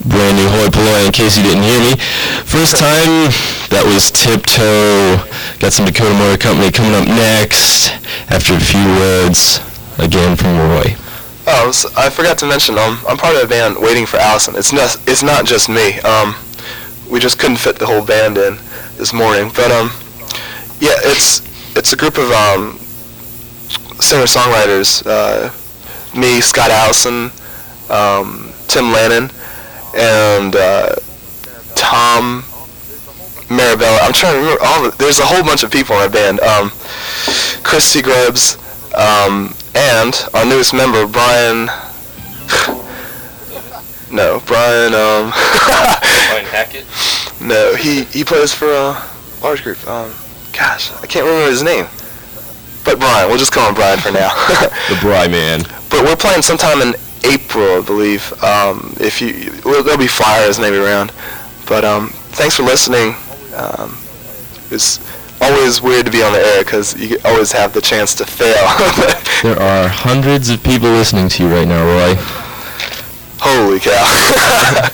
brand new hoi polloi in case you didn't hear me. First time, that was Tiptoe. Got some Dakota Motor Company coming up next after a few words again from Roy. Oh, I forgot to mention, I'm part of a band Waiting for Allison. It's not just me. We just couldn't fit the whole band in this morning. But yeah, it's a group of singer-songwriters. Me, Scott Allison, Tim Lannon, and Tom Marabella. I'm trying to remember there's a whole bunch of people in our band. Christy Grubbs, and our newest member, Brian. Brian. Brian Hackett? No, he plays for a large group. Gosh, I can't remember his name. But Brian, we'll just call him Brian for now. The Bry Man. But we're playing sometime in April, I believe. There'll be flyers maybe around. But thanks for listening. It's always weird to be on the air because you always have the chance to fail. There are hundreds of people listening to you right now, Roy. Holy cow.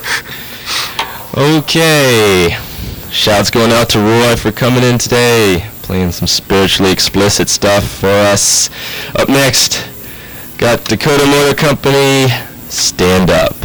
Okay. Shouts going out to Roy for coming in today, playing some spiritually explicit stuff for us. Up next, got Dakota Motor Company, Stand Up.